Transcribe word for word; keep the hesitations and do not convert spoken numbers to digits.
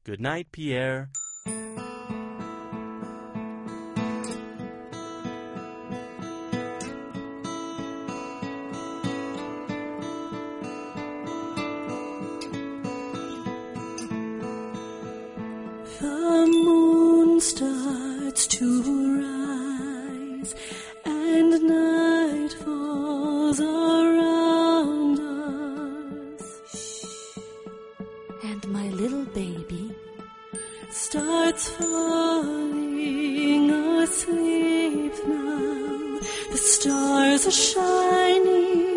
Good night, Pierre. The moon starts to rise, and night falls around us. And my little baby starts falling asleep now. The stars are shining